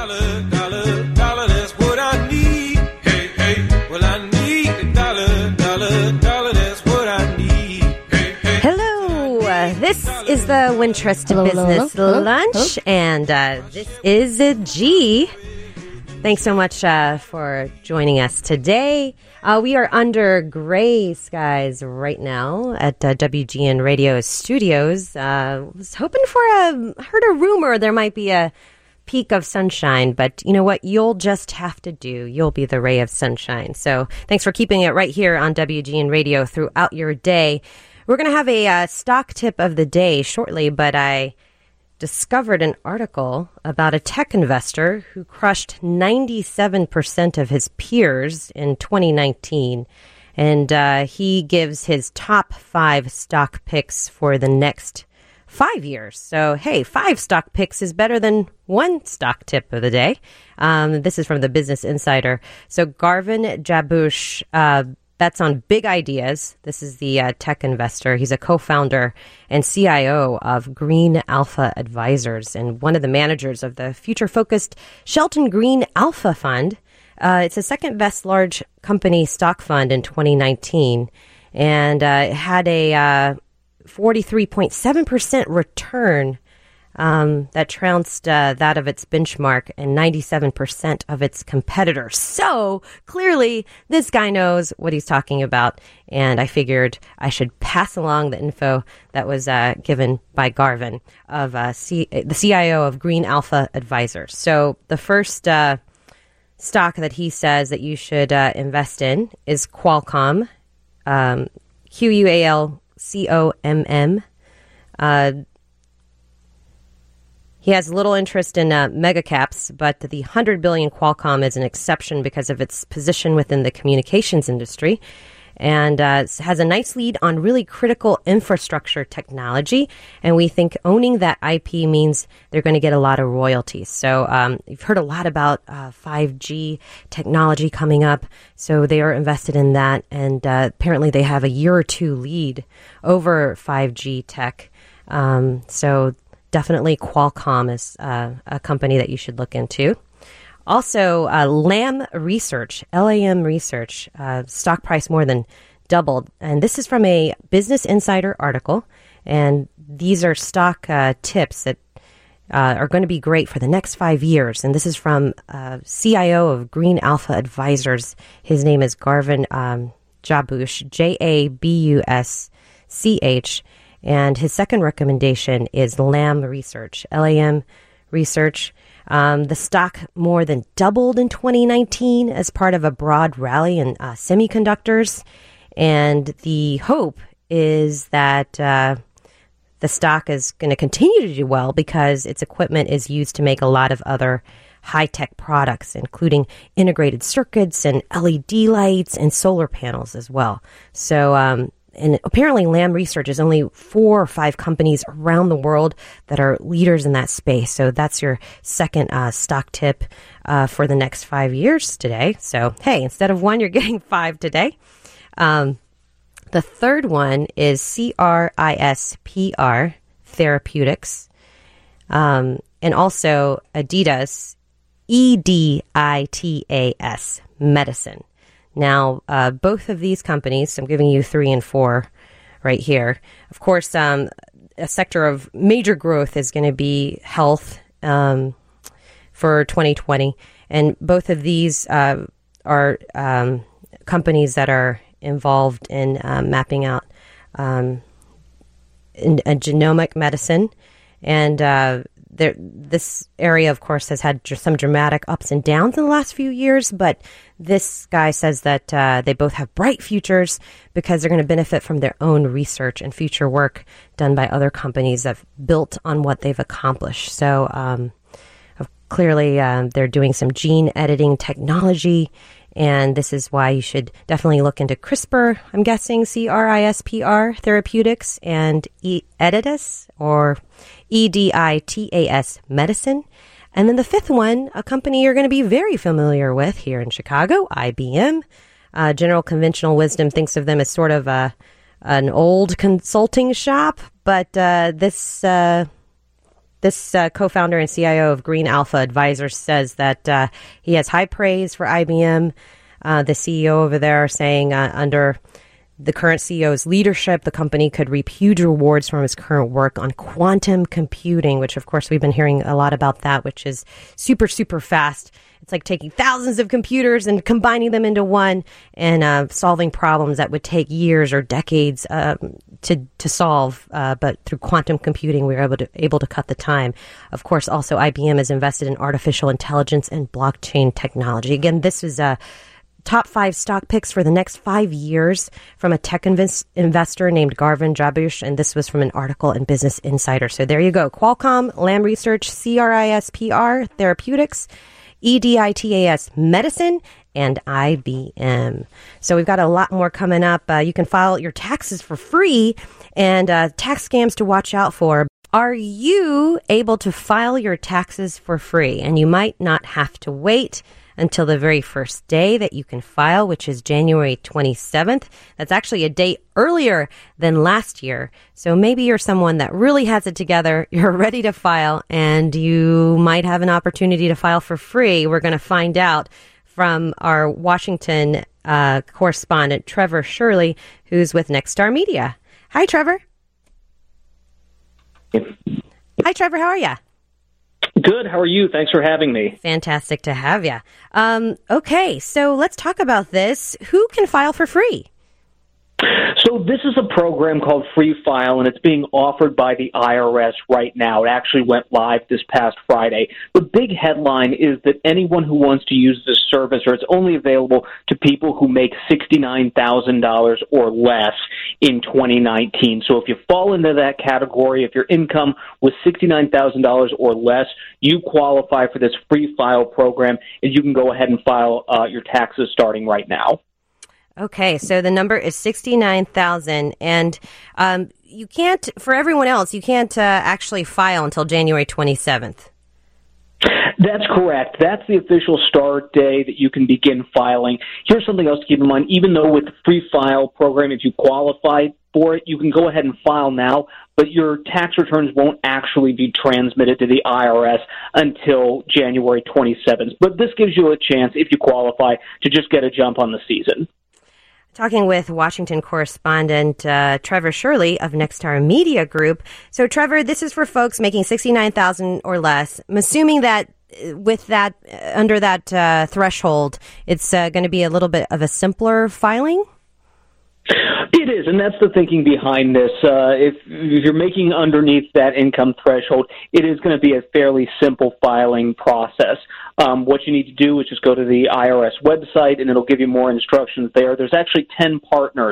Dollar, dollar, dollar, that's what I need. Hey, hey, well, I need a dollar, dollar, dollar, that's what I need. Hey, hey. Hello, this is the Wintrust Business Lunch, and this is G. Thanks so much for joining us today. We are under gray skies right now at WGN Radio Studios. Was hoping for heard a rumor there might be a peak of sunshine, but you know what? You'll just have to do. You'll be the ray of sunshine. So thanks for keeping it right here on WGN Radio throughout your day. We're going to have a stock tip of the day shortly, but I discovered an article about a tech investor who crushed 97% of his peers in 2019. And he gives his top 5 stock picks for the next 5 years. So, hey, 5 stock picks is better than 1 stock tip of the day. This is from the Business Insider. So Garvin Jabbouche bets on big ideas. This is the tech investor. He's a co-founder and CIO of Green Alpha Advisors and one of the managers of the future-focused Shelton Green Alpha Fund. It's the second best large company stock fund in 2019, and it had a 43.7% return that trounced that of its benchmark and 97% of its competitors. So clearly, this guy knows what he's talking about, and I figured I should pass along the info that was given by Garvin, of the CIO of Green Alpha Advisors. So the first stock that he says that you should invest in is Qualcomm, QUALCOMM. He has little interest in mega caps, but the $100 billion Qualcomm is an exception because of its position within the communications industry, and has a nice lead on really critical infrastructure technology. And we think owning that IP means they're going to get a lot of royalties. So you've heard a lot about 5G technology coming up. So they are invested in that. And apparently they have a year or two lead over 5G tech. So definitely Qualcomm is a company that you should look into. Also, LAM Research, LAM Research, stock price more than doubled. And this is from a Business Insider article. And these are stock tips that are going to be great for the next 5 years. And this is from CIO of Green Alpha Advisors. His name is Garvin Jabbouche, Jabusch. And his second recommendation is LAM Research, LAM Research. The stock more than doubled in 2019 as part of a broad rally in semiconductors. And the hope is that the stock is going to continue to do well because its equipment is used to make a lot of other high-tech products, including integrated circuits and LED lights and solar panels as well. So, and apparently LAM Research is only 4 or 5 companies around the world that are leaders in that space. So that's your second stock tip for the next 5 years today. So, hey, instead of 1, you're getting 5 today. The third one is CRISPR Therapeutics, and also Editas, EDITAS Medicine. Now, both of these companies, I'm giving you 3 and 4 right here. Of course, a sector of major growth is going to be health for 2020. And both of these are companies that are involved in mapping out in a genomic medicine. And this area, of course, has had some dramatic ups and downs in the last few years, but this guy says that they both have bright futures because they're going to benefit from their own research and future work done by other companies that have built on what they've accomplished. So clearly they're doing some gene editing technology, and this is why you should definitely look into CRISPR, I'm guessing, CRISPR Therapeutics, and Editas, or EDITAS Medicine. And then the fifth one, a company you're going to be very familiar with here in Chicago, IBM. General conventional wisdom thinks of them as sort of an old consulting shop, but this This co-founder and CIO of Green Alpha Advisors says that he has high praise for IBM. The CEO over there saying under the current CEO's leadership, the company could reap huge rewards from its current work on quantum computing, which, of course, we've been hearing a lot about that, which is super, super fast. It's like taking thousands of computers and combining them into one and solving problems that would take years or decades to solve. But through quantum computing, we were able to cut the time. Of course, also IBM has invested in artificial intelligence and blockchain technology. Again, this is top 5 stock picks for the next 5 years from a tech investor named Garvin Jabush, and this was from an article in Business Insider. So there you go. Qualcomm, Lam Research, CRISPR Therapeutics, EDITAS Medicine, and IBM. So we've got a lot more coming up. You can file your taxes for free and tax scams to watch out for. Are you able to file your taxes for free? And you might not have to wait until the very first day that you can file, which is January 27th. That's actually a day earlier than last year. So maybe you're someone that really has it together, you're ready to file, and you might have an opportunity to file for free. We're going to find out from our Washington correspondent, Trevor Shirley, who's with Nexstar Media. Hi, Trevor. Hi, Trevor. How are you? Good. How are you? Thanks for having me. Fantastic to have you. Okay, so let's talk about this. Who can file for free? So this is a program called Free File, and it's being offered by the IRS right now. It actually went live this past Friday. The big headline is that anyone who wants to use this service, or it's only available to people who make $69,000 or less in 2019. So if you fall into that category, if your income was $69,000 or less, you qualify for this Free File program, and you can go ahead and file your taxes starting right now. Okay, so the number is 69,000, and you can't, for everyone else, you can't actually file until January 27th. That's correct. That's the official start day that you can begin filing. Here's something else to keep in mind. Even though with the Free File program, if you qualify for it, you can go ahead and file now, but your tax returns won't actually be transmitted to the IRS until January 27th. But this gives you a chance, if you qualify, to just get a jump on the season. Talking with Washington correspondent Trevor Shirley of Nexstar Media Group. So, Trevor, this is for folks making $69,000 or less. I'm assuming that with that under that threshold, it's going to be a little bit of a simpler filing. It is, and that's the thinking behind this. If you're making underneath that income threshold, it is going to be a fairly simple filing process. What you need to do is just go to the IRS website, and it'll give you more instructions there. There's actually 10 partner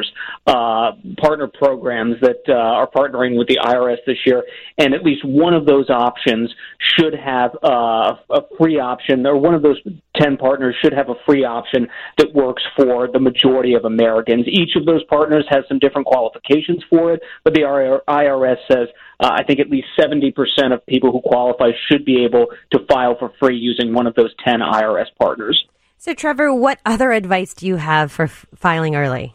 programs that are partnering with the IRS this year, and at least one of those options should have a free option, or one of those 10 partners should have a free option that works for the majority of Americans. Each of those partners has some different qualifications for it, but the IRS says I think at least 70% of people who qualify should be able to file for free using one of those 10 IRS partners. So, Trevor, what other advice do you have for filing early?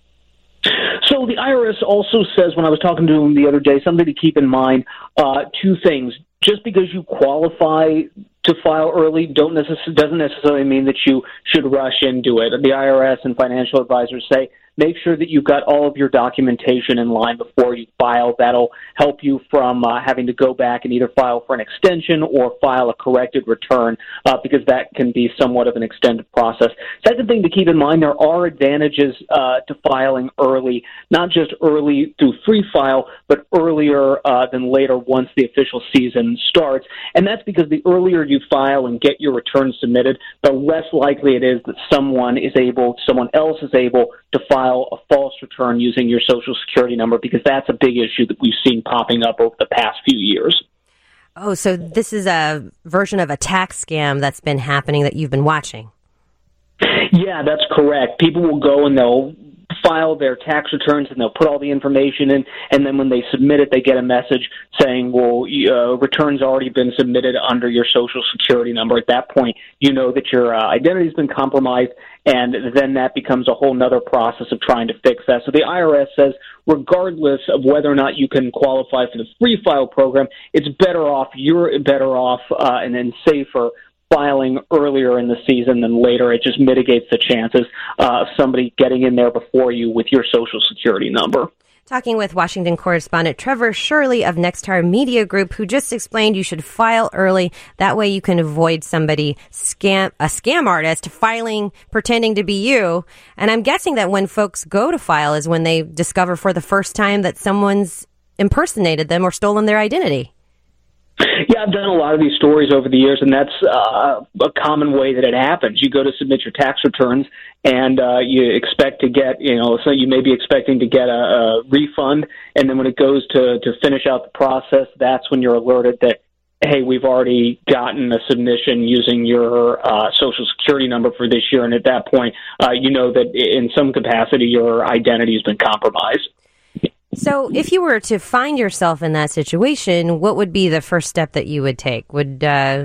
So the IRS also says, when I was talking to them the other day, something to keep in mind, 2 things. Just because you qualify to file early doesn't necessarily mean that you should rush into it. The IRS and financial advisors say make sure that you've got all of your documentation in line before you file. That'll help you from having to go back and either file for an extension or file a corrected return, because that can be somewhat of an extended process. Second thing to keep in mind, there are advantages to filing early, not just early through Free File, but earlier than later once the official season starts. And that's because the earlier you file and get your return submitted, the less likely it is that someone else is able to file a false return using your Social Security number, because that's a big issue that we've seen popping up over the past few years. Oh, so this is a version of a tax scam that's been happening that you've been watching. Yeah, that's correct. People will go and they'll file their tax returns and they'll put all the information in, and then when they submit it, they get a message saying, well, returns already been submitted under your Social Security number. At that point, you know that your identity's been compromised, and then that becomes a whole nother process of trying to fix that. So the IRS says, regardless of whether or not you can qualify for the Free File program, you're better off and then safer filing earlier in the season than later. It just mitigates the chances of somebody getting in there before you with your Social Security number. Talking with Washington correspondent Trevor Shirley of Nexstar Media Group, who just explained you should file early. That way you can avoid a scam artist pretending to be you. And I'm guessing that when folks go to file is when they discover for the first time that someone's impersonated them or stolen their identity. Yeah, I've done a lot of these stories over the years, and that's a common way that it happens. You go to submit your tax returns, and you expect to get, so you may be expecting to get a refund, and then when it goes to finish out the process, that's when you're alerted that, hey, we've already gotten a submission using your Social Security number for this year, and at that point, you know that in some capacity your identity has been compromised. So if you were to find yourself in that situation, what would be the first step that you would take? Well,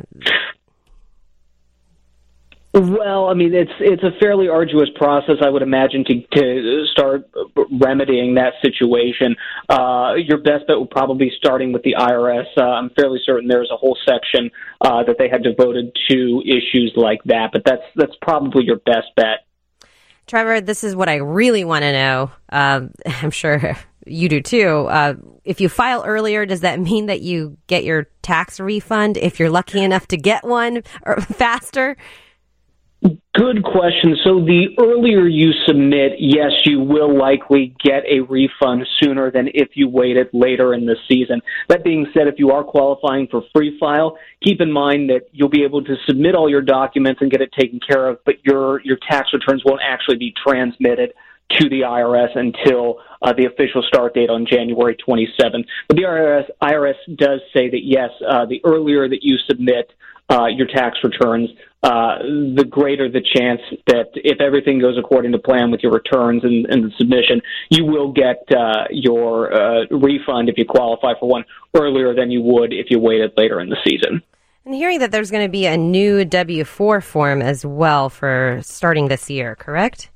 I mean, it's a fairly arduous process, I would imagine, to start remedying that situation. Your best bet would probably be starting with the IRS. I'm fairly certain there's a whole section that they have devoted to issues like that, but that's probably your best bet. Trevor, this is what I really want to know. I'm sure you do too. If you file earlier, does that mean that you get your tax refund if you're lucky enough to get one or faster? Good question. So the earlier you submit, yes, you will likely get a refund sooner than if you waited later in the season. That being said, if you are qualifying for Free File, keep in mind that you'll be able to submit all your documents and get it taken care of, but your tax returns won't actually be transmitted to the IRS until the official start date on January 27th. But the IRS does say that, yes, the earlier that you submit your tax returns, the greater the chance that if everything goes according to plan with your returns and the submission, you will get your refund if you qualify for one earlier than you would if you waited later in the season. And hearing that there's going to be a new W-4 form as well for starting this year, correct?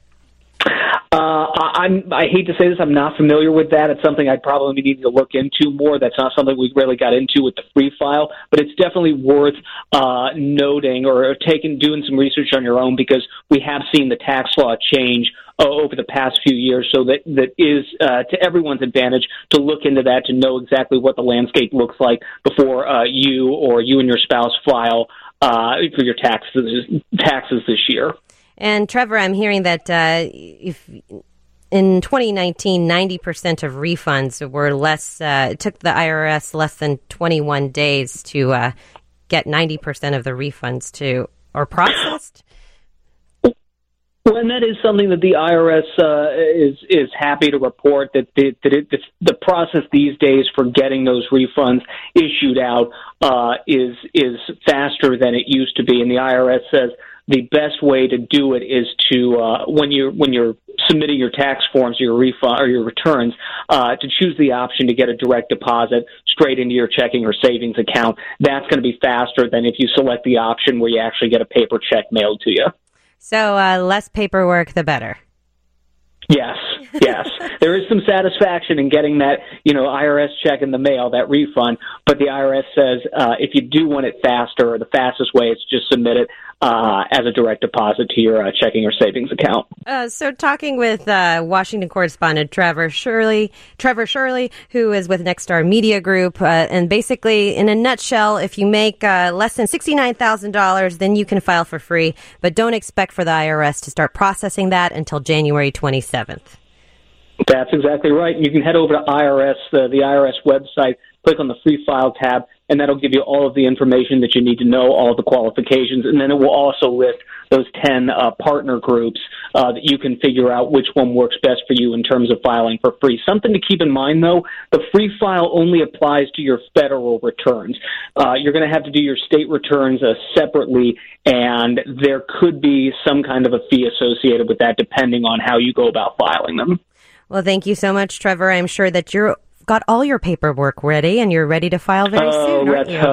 I hate to say this, I'm not familiar with that. It's something I'd probably need to look into more. That's not something we really got into with the Free File, but it's definitely worth noting or doing some research on your own, because we have seen the tax law change over the past few years, so that is to everyone's advantage to look into that, to know exactly what the landscape looks like before you and your spouse file for your taxes this year. And Trevor, I'm hearing that if in 2019, 90% of refunds were less. It took the IRS less than 21 days to get 90% of the refunds or processed. Well, and that is something that the IRS is happy to report, that the process these days for getting those refunds issued out is faster than it used to be, and the IRS says the best way to do it is to when you're submitting your tax forms, your refund or your returns, to choose the option to get a direct deposit straight into your checking or savings account. That's going to be faster than if you select the option where you actually get a paper check mailed to you. So less paperwork, the better. Yes. There is some satisfaction in getting that, IRS check in the mail, that refund. But the IRS says if you do want it faster, the fastest way is just submit it as a direct deposit to your checking or savings account. So talking with Washington correspondent Trevor Shirley, who is with Nexstar Media Group, and basically, in a nutshell, if you make less than $69,000, then you can file for free, but don't expect for the IRS to start processing that until January 27th. That's exactly right. You can head over to the IRS website, click on the Free File tab, and that'll give you all of the information that you need to know, all of the qualifications, and then it will also list 10 partner groups that you can figure out which one works best for you in terms of filing for free. Something to keep in mind, though, the free file only applies to your federal returns. You're going to have to do your state returns separately, and there could be some kind of a fee associated with that depending on how you go about filing them. Well, thank you so much, Trevor. I'm sure that you're got all your paperwork ready and you're ready to file very soon, aren't you?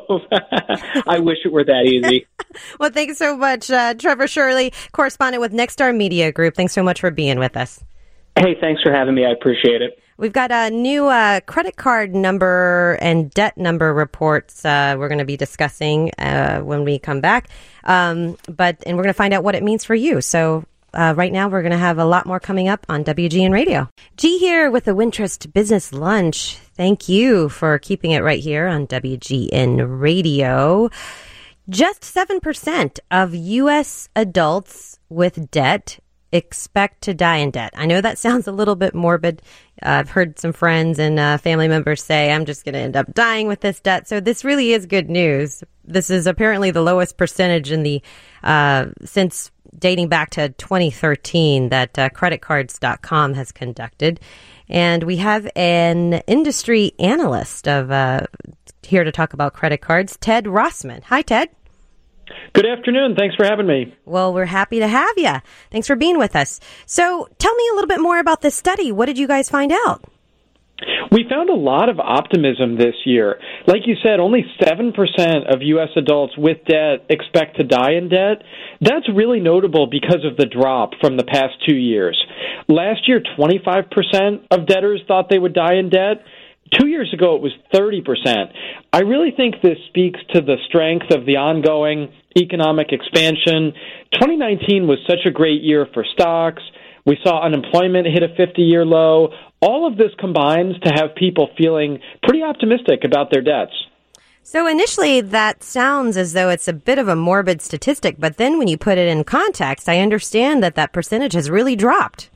I wish it were that easy. Well, thanks so much, Trevor Shirley, correspondent with Nexstar Media Group. Thanks so much for being with us. Hey, thanks for having me. I appreciate it. We've got a new credit card number and debt number reports we're going to be discussing when we come back. And we're going to find out what it means for you. So right now, we're going to have a lot more coming up on WGN Radio. G here with the Wintrust Business Lunch. Thank you for keeping it right here on WGN Radio. Just 7% of U.S. adults with debt expect to die in debt. I know that sounds a little bit morbid. I've heard some friends and family members say, I'm just going to end up dying with this debt. So this really is good news. This is apparently the lowest percentage in the since dating back to 2013 that creditcards.com has conducted. And we have an industry analyst of here to talk about credit cards, Ted Rossman. Hi, Ted. Good afternoon. Thanks for having me. Well, we're happy to have you. Thanks for being with us. So tell me a little bit more about this study. What did you guys find out? We found a lot of optimism this year. Like you said, only 7% of U.S. adults with debt expect to die in debt. That's really notable because of the drop from the past 2 years. Last year, 25% of debtors thought they would die in debt. 2 years ago, it was 30%. I really think this speaks to the strength of the ongoing economic expansion. 2019 was such a great year for stocks. We saw unemployment hit a 50-year low. All of this combines to have people feeling pretty optimistic about their debts. So initially, that sounds as though it's a bit of a morbid statistic, but then when you put it in context, I understand that that percentage has really dropped.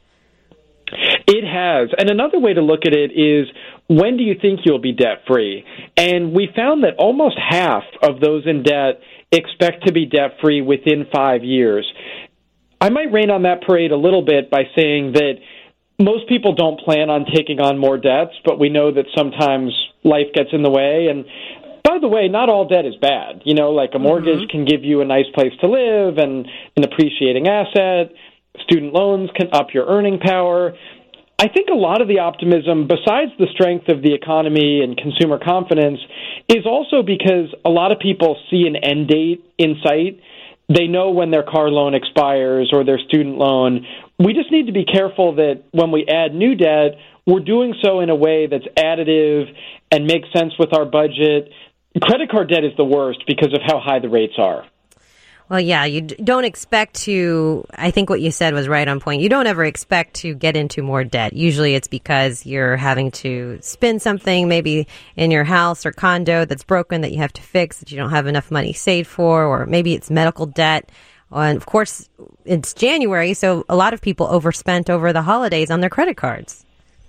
It has. And another way to look at it is, when do you think you'll be debt-free? And we found that almost half of those in debt expect to be debt-free within 5 years. I might rain on that parade a little bit by saying that most people don't plan on taking on more debts, but we know that sometimes life gets in the way. And by the way, not all debt is bad. You know, like a mortgage can give you a nice place to live and an appreciating asset. Student loans can up your earning power. I think a lot of the optimism, besides the strength of the economy and consumer confidence, is also because a lot of people see an end date in sight. They know when their car loan expires or their student loan. We just need to be careful that when we add new debt, we're doing so in a way that's additive and makes sense with our budget. Credit card debt is the worst because of how high the rates are. Well, yeah, you don't expect to, I think what you said was right on point. You don't ever expect to get into more debt. Usually it's because you're having to spend something maybe in your house or condo that's broken that you have to fix, that you don't have enough money saved for, or maybe it's medical debt. And of course, it's January, so a lot of people overspent over the holidays on their credit cards.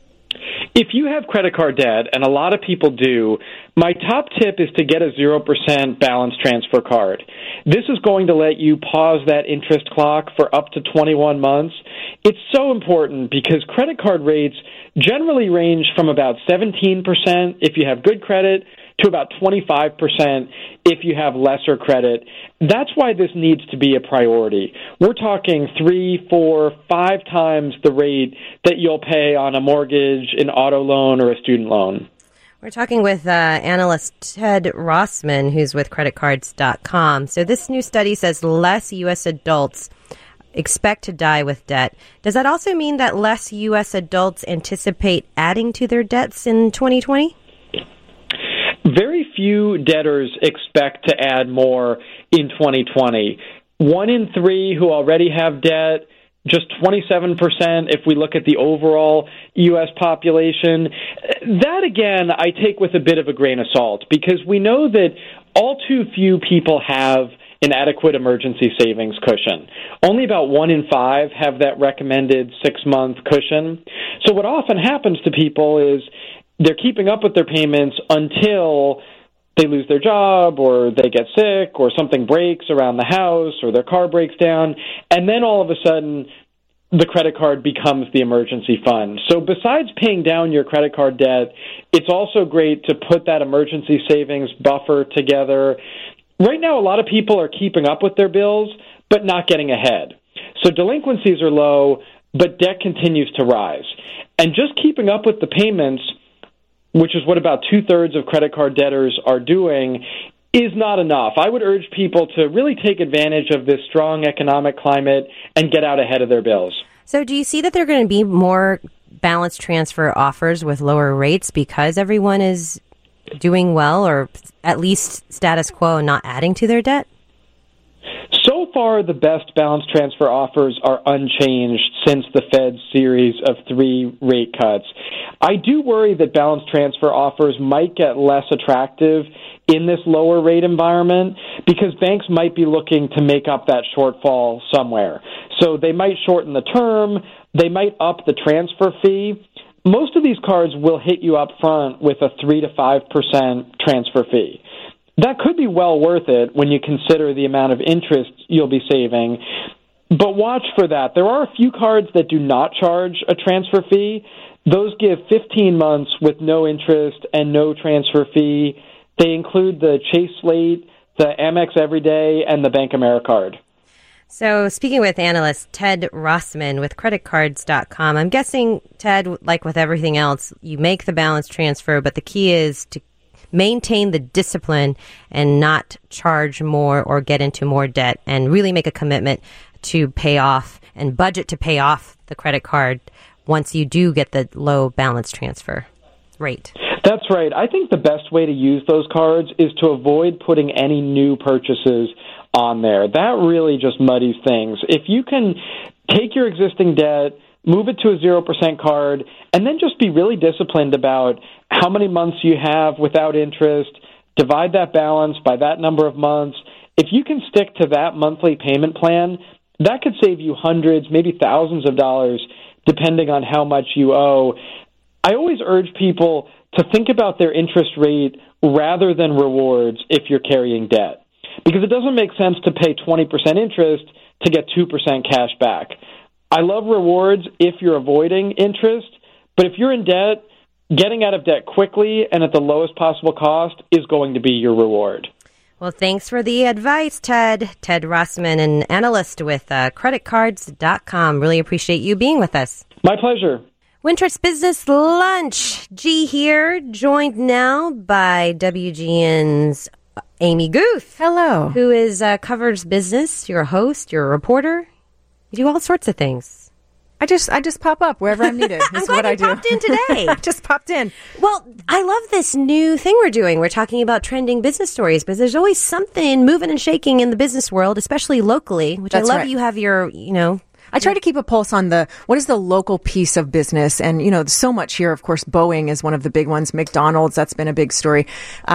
If you have credit card debt, and a lot of people do, my top tip is to get a 0% balance transfer card. This is going to let you pause that interest clock for up to 21 months. It's so important because credit card rates generally range from about 17% if you have good credit to about 25% if you have lesser credit. That's why this needs to be a priority. We're talking 3, 4, 5 times the rate that you'll pay on a mortgage, an auto loan, or a student loan. We're talking with analyst Ted Rossman, who's with creditcards.com. So this new study says less U.S. adults expect to die with debt. Does that also mean that less U.S. adults anticipate adding to their debts in 2020? Very few debtors expect to add more in 2020. 1 in 3 who already have debt, just 27% if we look at the overall U.S. population. That, again, I take with a bit of a grain of salt because we know that all too few people have an adequate emergency savings cushion. Only about 1 in 5 have that recommended 6-month cushion. So what often happens to people is they're keeping up with their payments until they lose their job or they get sick or something breaks around the house or their car breaks down, and then all of a sudden the credit card becomes the emergency fund. So besides paying down your credit card debt, it's also great to put that emergency savings buffer together. Right now, a lot of people are keeping up with their bills, but not getting ahead. So delinquencies are low, but debt continues to rise. And just keeping up with the payments, which is what about 2/3 of credit card debtors are doing, is not enough. I would urge people to really take advantage of this strong economic climate and get out ahead of their bills. So do you see that there are going to be more balance transfer offers with lower rates because everyone is doing well, or at least status quo and not adding to their debt? So far, the best balance transfer offers are unchanged since the Fed's series of 3 rate cuts. I do worry that balance transfer offers might get less attractive in this lower rate environment because banks might be looking to make up that shortfall somewhere. So they might shorten the term, they might up the transfer fee. Most of these cards will hit you up front with a 3 to 5% transfer fee. That could be well worth it when you consider the amount of interest you'll be saving. But watch for that. There are a few cards that do not charge a transfer fee. Those give 15 months with no interest and no transfer fee. They include the Chase Slate, the Amex Everyday, and the Bank Americard. So speaking with analyst Ted Rossman with creditcards.com, I'm guessing, Ted, like with everything else, you make the balance transfer, but the key is to maintain the discipline and not charge more or get into more debt, and really make a commitment to pay off and budget to pay off the credit card once you do get the low balance transfer rate. That's right. I think the best way to use those cards is to avoid putting any new purchases on there. That really just muddies things. If you can take your existing debt, move it to a 0% card, and then just be really disciplined about how many months you have without interest, divide that balance by that number of months. If you can stick to that monthly payment plan, that could save you hundreds, maybe thousands of dollars, depending on how much you owe. I always urge people to think about their interest rate rather than rewards if you're carrying debt, because it doesn't make sense to pay 20% interest to get 2% cash back. I love rewards if you're avoiding interest, but if you're in debt, getting out of debt quickly and at the lowest possible cost is going to be your reward. Well, thanks for the advice, Ted. Ted Rossman, an analyst with creditcards.com. Really appreciate you being with us. My pleasure. Wintrust Business Lunch. G here, joined now by WGN's Amy Guth. Hello. Who is covers business. You're a host. You're a reporter. You do all sorts of things. I just pop up wherever I'm needed. I'm glad you popped in today. I just popped in. Well, I love this new thing we're doing. We're talking about trending business stories, because there's always something moving and shaking in the business world, especially locally, which That's I love. right. You have your, I try to keep a pulse on what is the local piece of business. And, so much here. Of course, Boeing is one of the big ones. McDonald's, that's been a big story.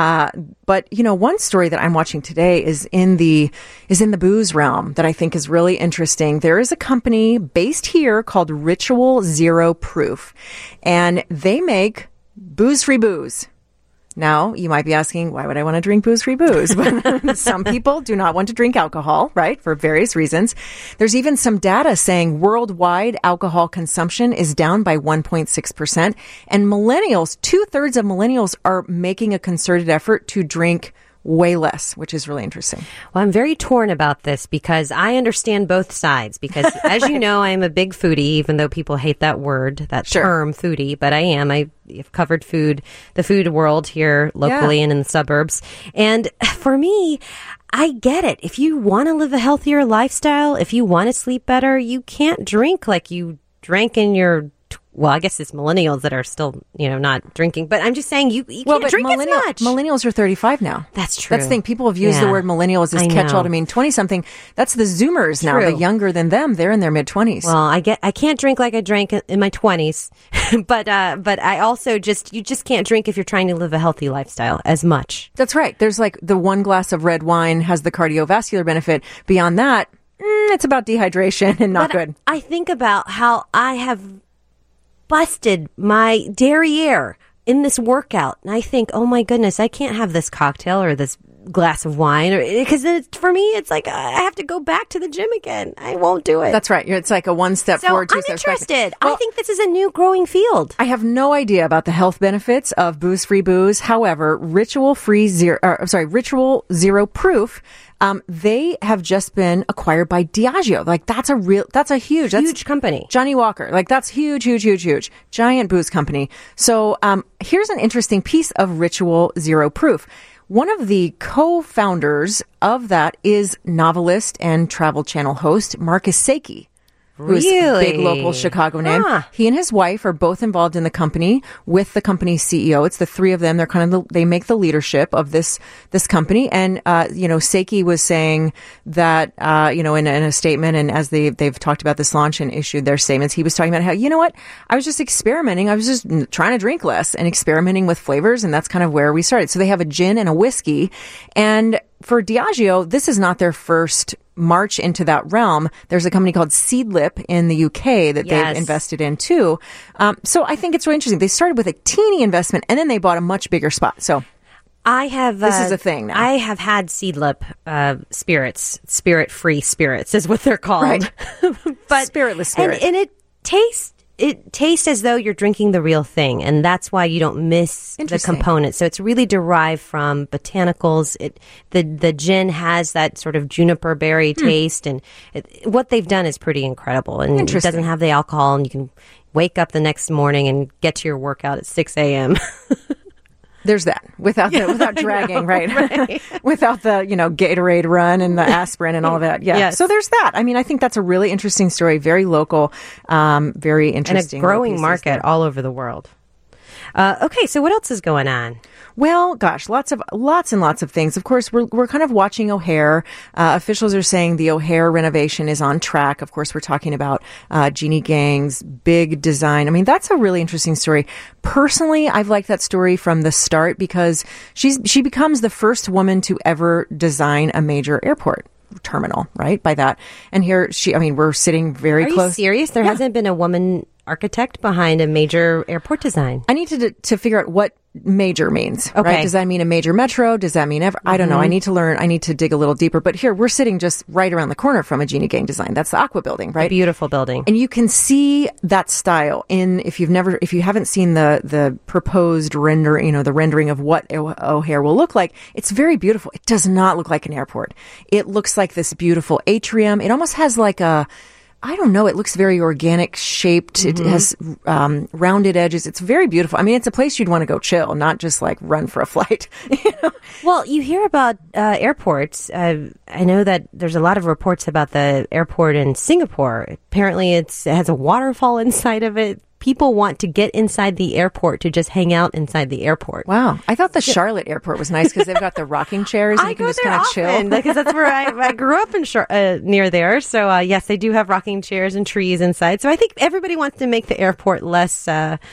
But, one story that I'm watching today is in the booze realm that I think is really interesting. There is a company based here called Ritual Zero Proof, and they make booze-free booze. Now, you might be asking, why would I want to drink booze-free booze? But some people do not want to drink alcohol, right, for various reasons. There's even some data saying worldwide alcohol consumption is down by 1.6%. And millennials, 2/3 of millennials are making a concerted effort to drink way less, which is really interesting. Well, I'm very torn about this because I understand both sides. Because as you know, I'm a big foodie, even though people hate that word, that term foodie, but I am. I've covered the food world here locally and in the suburbs. And for me, I get it. If you want to live a healthier lifestyle, if you want to sleep better, you can't drink like you drank in your well, I guess it's millennials that are still, not drinking. But I'm just saying you can't drink as much. Millennials are 35 now. That's true. That's the thing. People have used the word millennials as catch-all to mean 20-something. That's the Zoomers now. The younger than them, they're in their mid-20s. Well, I can't drink like I drank in my 20s. but I also you just can't drink if you're trying to live a healthy lifestyle as much. That's right. There's like the one glass of red wine has the cardiovascular benefit. Beyond that, it's about dehydration and not good. I think about how I have busted my derriere in this workout and I think, oh my goodness, I can't have this cocktail or this glass of wine, or because for me it's like I have to go back to the gym again. I won't do it. That's right. It's like a one step forward, two steps back. I'm interested. I think this is a new growing field. I have no idea about the health benefits of booze-free booze. However, Ritual Zero Proof, they have just been acquired by Diageo. Like that's a huge company. Johnny Walker. Like that's huge. Giant booze company. So, here's an interesting piece of Ritual Zero Proof. One of the co-founders of that is novelist and Travel Channel host Marcus Saki. Who's a big local Chicago name. He and his wife are both involved in the company with the company's CEO. It's the three of them. They're kind of they make the leadership of this company. And, Saki was saying that, in a statement, and as they've talked about this launch and issued their statements, he was talking about how, you know what? I was just experimenting. I was just trying to drink less and experimenting with flavors. And that's kind of where we started. So they have a gin and a whiskey. And for Diageo, this is not their first march into that realm. There's a company called Seedlip in the UK that they've invested in too. So I think it's really interesting. They started with a teeny investment and then they bought a much bigger spot. So this is a thing now. I have had Seedlip spirits, spirit-free spirits is what they're called. Right. But spiritless spirits. And it tastes as though you're drinking the real thing, and that's why you don't miss the components. So it's really derived from botanicals. The gin has that sort of juniper berry taste, and what they've done is pretty incredible. And it doesn't have the alcohol, and you can wake up the next morning and get to your workout at 6 a.m. There's that without dragging, right? Without the, Gatorade run and the aspirin and all of that. Yeah. Yes. So there's that. I mean, I think that's a really interesting story, very local, very interesting. And a growing market all over the world. Okay, so what else is going on? Well, gosh, lots and lots of things. Of course, we're kind of watching O'Hare. Officials are saying the O'Hare renovation is on track. Of course, we're talking about Jeannie Gang's big design. I mean, that's a really interesting story. Personally, I've liked that story from the start because she becomes the first woman to ever design a major airport terminal, right? By that. And here we're sitting very close. Are you serious? There hasn't been a woman architect behind a major airport design. I need to figure out what major means. Okay. Right? Does that mean a major metro? Does that mean ever? I don't know. I need to learn. I need to dig a little deeper. But here, we're sitting just right around the corner from a Jeannie Gang design. That's the Aqua building, right? A beautiful building. And you can see that style if you haven't seen the proposed render, the rendering of what O'Hare will look like. It's very beautiful. It does not look like an airport. It looks like this beautiful atrium. It almost has like I don't know. It looks very organic shaped. It has rounded edges. It's very beautiful. I mean, it's a place you'd want to go chill, not just like run for a flight. Well, you hear about airports. I know that there's a lot of reports about the airport in Singapore. Apparently, it has a waterfall inside of it. People want to get inside the airport to just hang out inside the airport. Wow. I thought the Charlotte airport was nice because they've got the rocking chairs and you can just kind of chill. Because that's where I grew up near there. So, yes, they do have rocking chairs and trees inside. So I think everybody wants to make the airport less...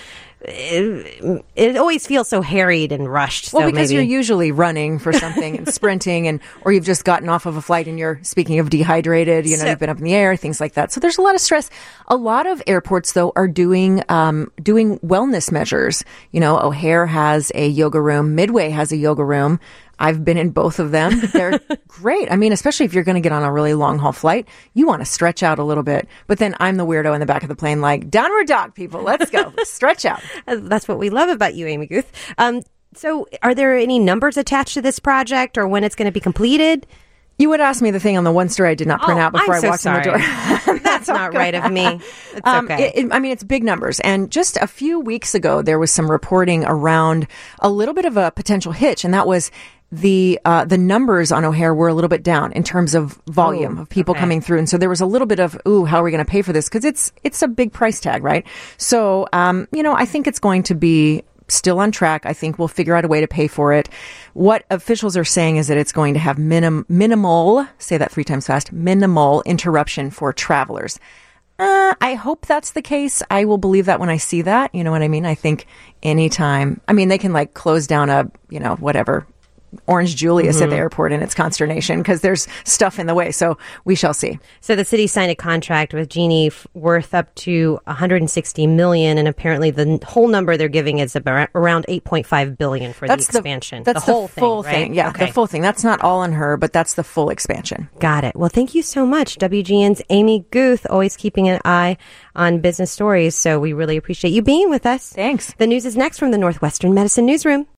It always feels so harried and rushed. Well, because you're usually running for something and sprinting, or you've just gotten off of a flight and you're, speaking of dehydrated, you've been up in the air, things like that. So there's a lot of stress. A lot of airports, though, are doing wellness measures. O'Hare has a yoga room. Midway has a yoga room. I've been in both of them. They're great. I mean, especially if you're going to get on a really long haul flight, you want to stretch out a little bit. But then I'm the weirdo in the back of the plane, like, downward dog, people. Let's go. Stretch out. That's what we love about you, Amy Guth. So are there any numbers attached to this project or when it's going to be completed? You would ask me the thing on the one story I did not print out before I walked in the door. That's not right of me. It's okay. It's big numbers. And just a few weeks ago, there was some reporting around a little bit of a potential hitch, and that was the numbers on O'Hare were a little bit down in terms of volume of people coming through. And so there was a little bit of, how are we going to pay for this? Because it's a big price tag, right? So, I think it's going to be still on track. I think we'll figure out a way to pay for it. What officials are saying is that it's going to have minimal, say that 3 times fast, minimal interruption for travelers. I hope that's the case. I will believe that when I see that. You know what I mean? I think anytime, they can close down a, Orange Julius at the airport in its consternation because there's stuff in the way. So we shall see. So the city signed a contract with Genie worth up to $160 million, and apparently the whole number they're giving is about around $8.5 billion for the expansion. That's the whole full thing, right? Yeah, okay. the full thing. That's not all on her, but that's the full expansion. Got it. Well, thank you so much, WGN's Amy Guth, always keeping an eye on business stories. So we really appreciate you being with us. Thanks. The news is next from the Northwestern Medicine Newsroom.